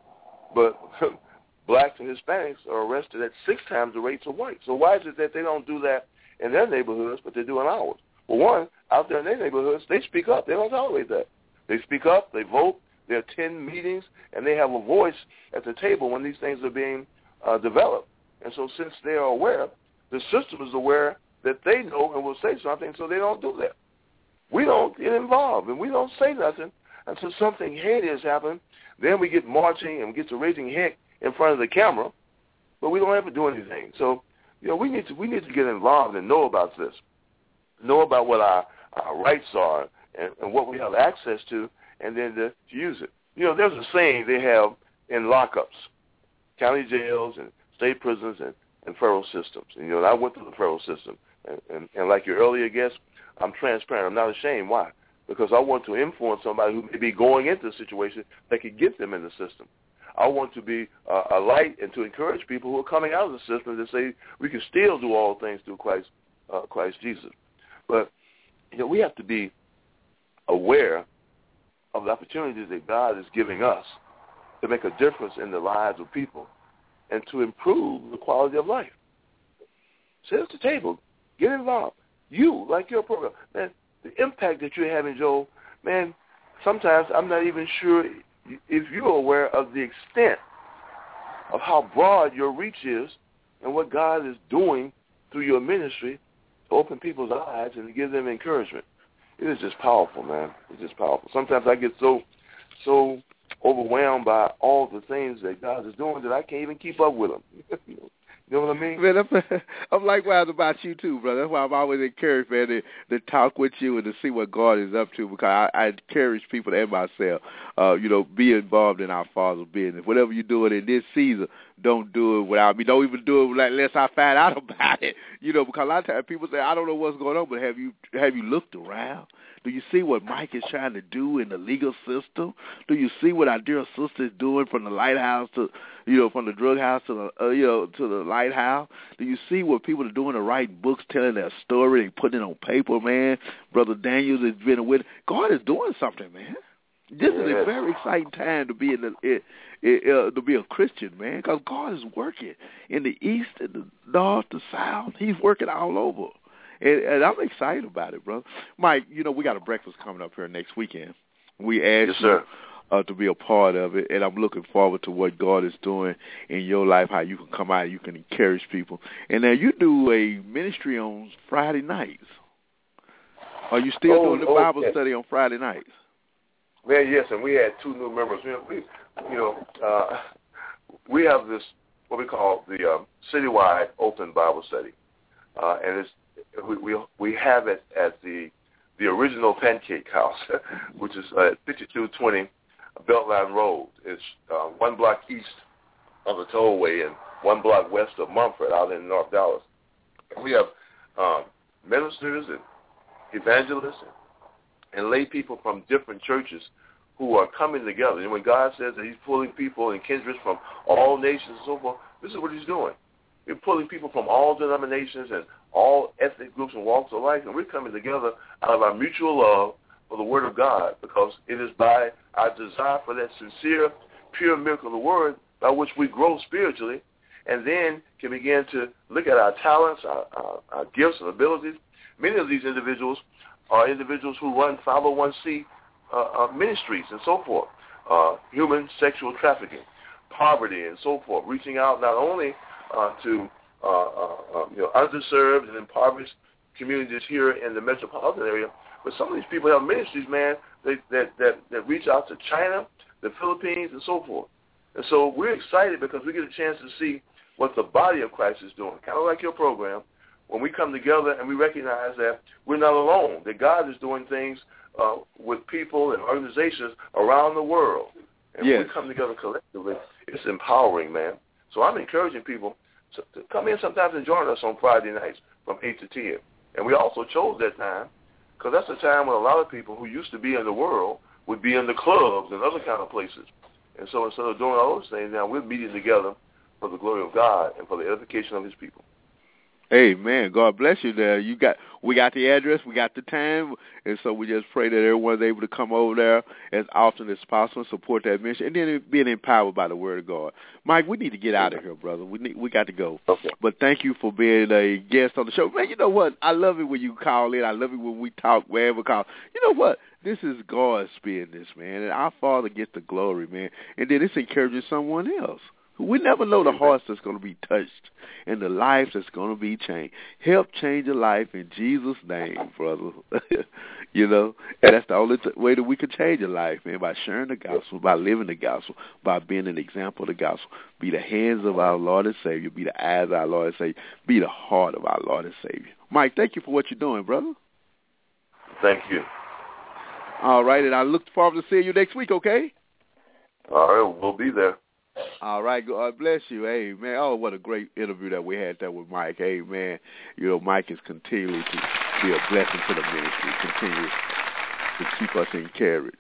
Speaker 6: But blacks and Hispanics are arrested at 6 times the rates of whites. So why is it that they don't do that in their neighborhoods, but they do in ours? Well, one, out there in their neighborhoods, they speak up. They don't tolerate that. They speak up, they vote, they attend meetings, and they have a voice at the table when these things are being developed. And so since they are aware, the system is aware that they know and will say something, so they don't do that. We don't get involved, and we don't say nothing until something heady has happened. Then we get marching and we get to raising heck in front of the camera, but we don't ever do anything. So, we need to get involved and know about this. Know about what our rights are and what we have access to, and then to use it. There's a saying they have in lockups, county jails and state prisons and federal systems. And, I went through the federal system. And like your earlier guest, I'm transparent. I'm not ashamed. Why? Because I want to influence somebody who may be going into a situation that could get them in the system. I want to be a light and to encourage people who are coming out of the system to say we can still do all things through Christ Jesus. But, we have to be aware of the opportunities that God is giving us to make a difference in the lives of people and to improve the quality of life. Sit at the table. Get involved. You, like your program. Man, the impact that you're having, Joel, man, sometimes I'm not even sure if you're aware of the extent of how broad your reach is and what God is doing through your ministry to open people's eyes and to give them encouragement. It is just powerful, man. It's just powerful. Sometimes I get so overwhelmed by all the things that God is doing that I can't even keep up with them. You know what I mean?
Speaker 4: Man, I'm likewise about you too, brother. That's why I'm always encouraged, man, to talk with you and to see what God is up to, because I encourage people and myself, be involved in our Father's business. Whatever you're doing in this season, don't do it without me. Don't even do it unless I find out about it. Because a lot of times people say, I don't know what's going on, but have you looked around? Do you see what Mike is trying to do in the legal system? Do you see what our dear sister is doing from the lighthouse to, from the drug house to the, to the lighthouse? Do you see what people are doing to write books, telling their story and putting it on paper, man? Brother Daniels has been with. God is doing something, man. This is a very exciting time to be to be a Christian, man, because God is working in the east, in the north, the south. He's working all over. And I'm excited about it, bro. Mike, we got a breakfast coming up here next weekend. We asked you to be a part of it, and I'm looking forward to what God is doing in your life, how you can come out and you can encourage people. And now you do a ministry on Friday nights. Are you still doing the Bible study on Friday nights?
Speaker 6: Man, yes, and we had 2 new members. We have this, what we call the citywide open Bible study, and we have it at the original Pancake House, which is at 5220 Beltline Road. It's 1 block east of the tollway and 1 block west of Mumford out in North Dallas. And we have ministers and evangelists and lay people from different churches who are coming together. And when God says that he's pulling people and kindreds from all nations and so forth, this is what he's doing. We're pulling people from all denominations and all ethnic groups and walks of life, and we're coming together out of our mutual love for the Word of God, because it is by our desire for that sincere, pure milk of the Word by which we grow spiritually, and then can begin to look at our talents, our gifts and abilities. Many of these individuals are individuals who run 501c ministries and so forth, human sexual trafficking, poverty, and so forth, reaching out not only to underserved and impoverished communities here in the metropolitan area, but some of these people have ministries, man, that reach out to China, the Philippines, and so forth. And so we're excited because we get a chance to see what the body of Christ is doing, kind of like your program, when we come together and we recognize that we're not alone, that God is doing things with people and organizations around the world. And when we come together collectively, it's empowering, man. So I'm encouraging people to come in sometimes and join us on Friday nights from 8 to 10. And we also chose that time because that's a time when a lot of people who used to be in the world would be in the clubs and other kind of places. And so instead of doing all those things, now we're meeting together for the glory of God and for the edification of his people.
Speaker 4: Amen. God bless you there. We got the address, we got the time, and so we just pray that everyone's able to come over there as often as possible and support that mission, and then being empowered by the Word of God. Mike, we need to get out of here, brother. We got to go. Okay. But thank you for being a guest on the show. Man, you know what? I love it when you call in. I love it when we talk wherever call. You know what? This is God's business, man, and our Father gets the glory, man, and then it's encouraging someone else. We never know the hearts that's going to be touched and the lives that's going to be changed. Help change a life in Jesus' name, brother. You know, and that's the only way that we can change a life, man, by sharing the gospel, by living the gospel, by being an example of the gospel. Be the hands of our Lord and Savior. Be the eyes of our Lord and Savior. Be the heart of our Lord and Savior. Mike, thank you for what you're doing, brother.
Speaker 6: Thank you.
Speaker 4: All right, and I look forward to seeing you next week, okay?
Speaker 6: All right, we'll be there.
Speaker 4: All right, God bless you. Amen. Oh, what a great interview that we had there with Mike. Amen. You know, Mike is continuing to be a blessing to the ministry, continues to keep us encouraged.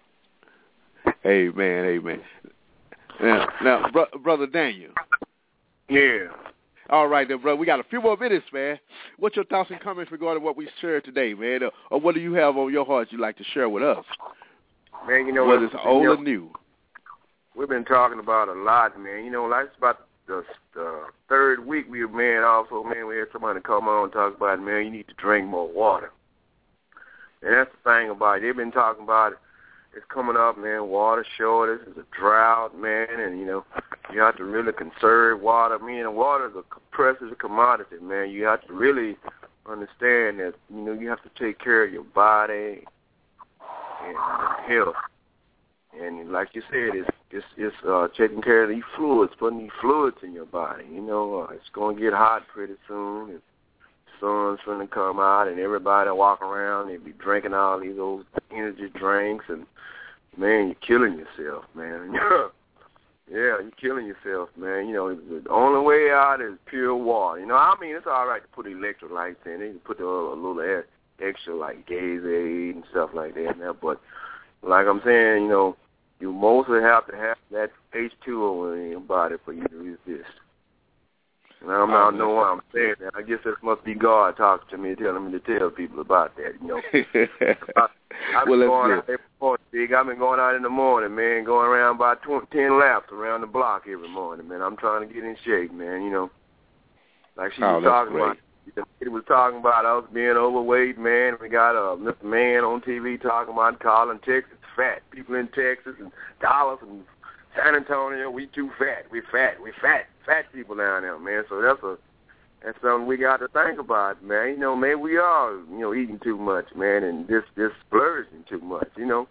Speaker 4: Amen, amen. Now, Brother Daniel.
Speaker 1: Yeah.
Speaker 4: All right, then, brother. We got a few more minutes, man. What's your thoughts and comments regarding what we shared today, man? Or what do you have on your heart you'd like to share with us?
Speaker 1: Man, you know,
Speaker 4: whether it's old or new.
Speaker 1: We've been talking about a lot, man. You know, like it's about the third week we had somebody come on and talk about, man, you need to drink more water. And that's the thing about it. They've been talking about it. It's coming up, man, water shortage, it's a drought, man, and, you know, you have to really conserve water. I mean, water is a precious commodity, man. You have to really understand that, you know, you have to take care of your body and health. And like you said, it's taking care of these fluids, putting these fluids in your body. You know, it's going to get hot pretty soon. And the sun's going to come out, and everybody walk around and be drinking all these old energy drinks. And, man, you're killing yourself, man. Yeah, you're killing yourself, man. You know, the only way out is pure water. You know, I mean, it's all right to put electrolytes in. They can put a little extra, like Gatorade and stuff like that in there. But like I'm saying, you know, you mostly have to have that H2O in your body for you to resist. And I don't know why I'm saying that. I guess that must be God talking to me, telling me to tell people about that, you know. I've been going out every morning, Big. I've been going out in the morning, man, going around about 10 laps around the block every morning, man. I'm trying to get in shape, man, you know. Like she was talking about. He was talking about us being overweight, man. We got Mr. Man on TV talking about calling Texas fat. People in Texas and Dallas and San Antonio, we too fat. We fat. Fat people down there, man. So that's something we got to think about, man. You know, maybe we are, you know, eating too much, man, and just splurging too much, you know.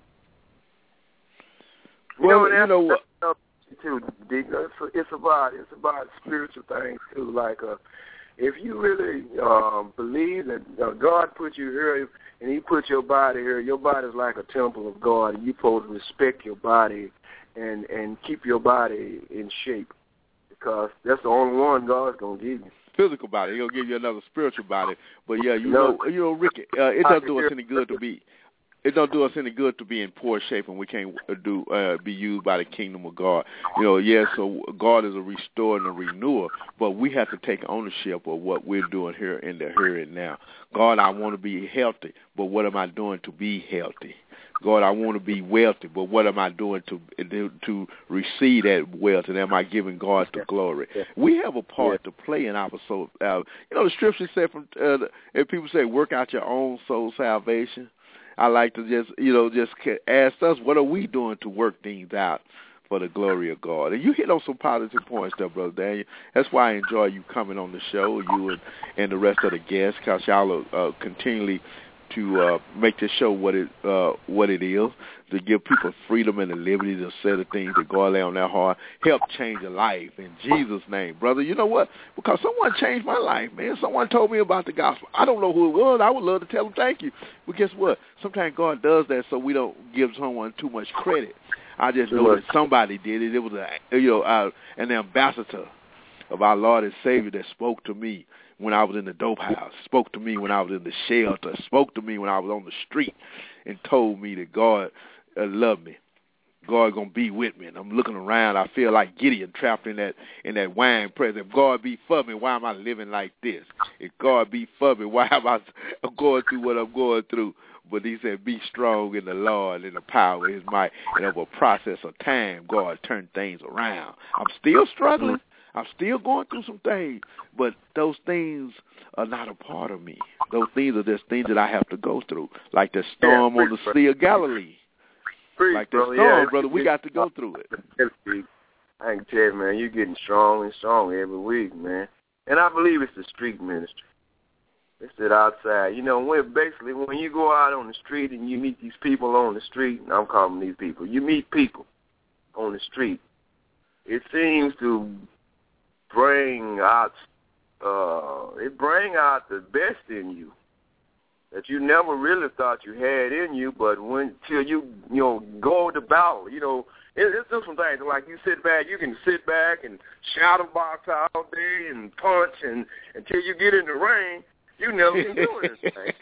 Speaker 4: Well, you know what?
Speaker 1: Too, it's about spiritual things too, like if you really believe that God put you here and he put your body here, your body's like a temple of God, and you're supposed to respect your body and keep your body in shape, because that's the only one God's going to give you.
Speaker 4: Physical body. He'll give you another spiritual body. But, yeah, you know, Ricky, it doesn't do us any good to be. it don't do us any good to be in poor shape and we can't be used by the kingdom of God. So God is a restorer and a renewer, but we have to take ownership of what we're doing here in the here and now. God, I want to be healthy, but what am I doing to be healthy? God, I want to be wealthy, but what am I doing to receive that wealth, and am I giving God the glory? We have a part to play in our soul. The scripture said, if people say, work out your own soul salvation, I like to just ask us, what are we doing to work things out for the glory of God? And you hit on some positive points there, Brother Daniel. That's why I enjoy you coming on the show, you and the rest of the guests, because y'all are continually to make this show what it is, to give people freedom and the liberty to say the things that God lay on their heart, help change a life in Jesus' name. Brother, you know what? Because someone changed my life, man. Someone told me about the gospel. I don't know who it was. I would love to tell them thank you. But guess what? Sometimes God does that so we don't give someone too much credit. I just know that somebody did it. It was an ambassador of our Lord and Savior that spoke to me when I was in the dope house, spoke to me when I was in the shelter, spoke to me when I was on the street, and told me that God loved me. God gonna be with me. And I'm looking around, I feel like Gideon trapped in that wine press. If God be for me, why am I living like this? If God be for me, why am I going through what I'm going through? But he said, be strong in the Lord and the power of his might. And over a process of time, God turned things around. I'm still struggling. I'm still going through some things, but those things are not a part of me. Those things are just things that I have to go through, like the storm on the Sea of Galilee. Like the storm, brother, we got to go through it.
Speaker 1: I can tell you, man, you're getting strong and strong every week, man. And I believe it's the street ministry. It's that outside. When you go out on the street and you meet these people on the street, and I'm calling these people, you meet people on the street, it seems to bring out the best in you that you never really thought you had in you, but till you go to battle, it's just some things like you can sit back and shadow box all day and punch, and until you get in the ring, you never can do anything.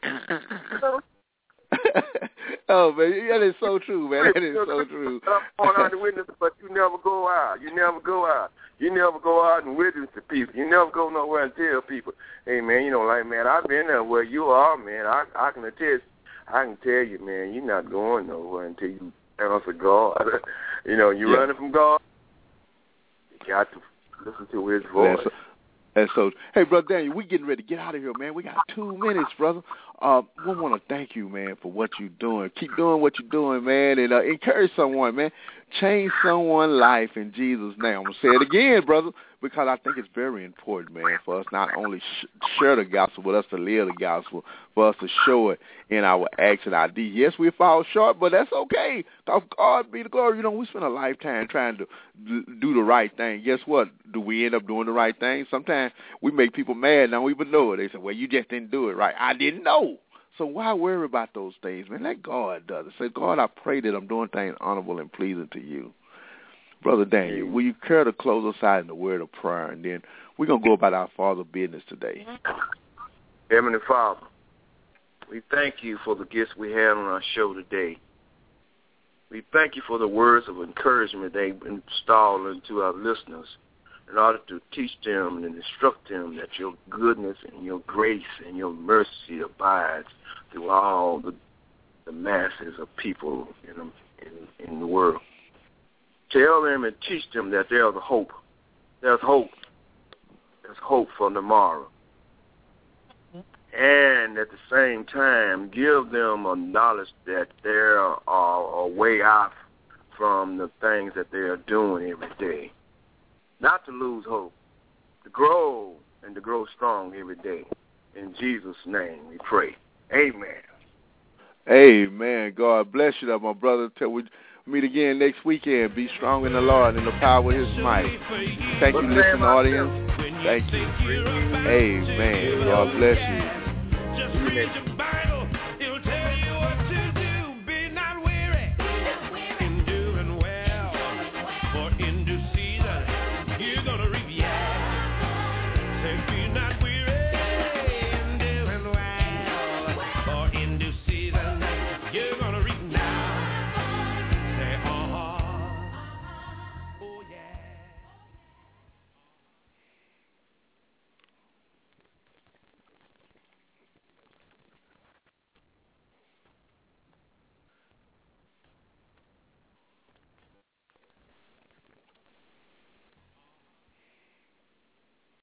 Speaker 4: Oh, man, that is so true, man. That is so true.
Speaker 1: I'm going out to witness, but you never go out. You never go out. You never go out and witness to people. You never go nowhere and tell people, hey, man, man, I've been there where you are, man. I can attest. I can tell you, man, you're not going nowhere until you answer God. You're running from God. You got to listen to his voice.
Speaker 4: And so, hey, Brother Daniel, we getting ready to get out of here, man. We got 2 minutes, brother. We want to thank you, man, for what you're doing. Keep doing what you're doing, man, and encourage someone, man. Change someone's life in Jesus' name. I'm going to say it again, brother, because I think it's very important, man, for us not only share the gospel, but us to live the gospel, for us to show it in our acts and our deeds. Yes, we fall short, but that's okay. God be the glory. We spend a lifetime trying to do the right thing. Guess what? Do we end up doing the right thing? Sometimes we make people mad and don't even know it. They say, well, you just didn't do it right. I didn't know. So why worry about those things, man? Let God do it. Say, God, I pray that I'm doing things honorable and pleasing to you. Brother Daniel, will you care to close us out in the word of prayer, and then we're going to go about our Father's business today.
Speaker 1: Heavenly Father, we thank you for the gifts we had on our show today. We thank you for the words of encouragement they've installed into our listeners in order to teach them and instruct them that your goodness and your grace and your mercy abides through all the masses of people in the world. Tell them and teach them that there's hope. There's hope. There's hope for tomorrow. And at the same time, give them a knowledge that there are a way out from the things that they are doing every day. Not to lose hope, to grow and to grow strong every day. In Jesus' name we pray. Amen.
Speaker 4: Amen. God bless you, my brother. Till we meet again next weekend. Be strong in the Lord and the power of his might. Thank you, listening audience. Thank you. Amen. God bless you.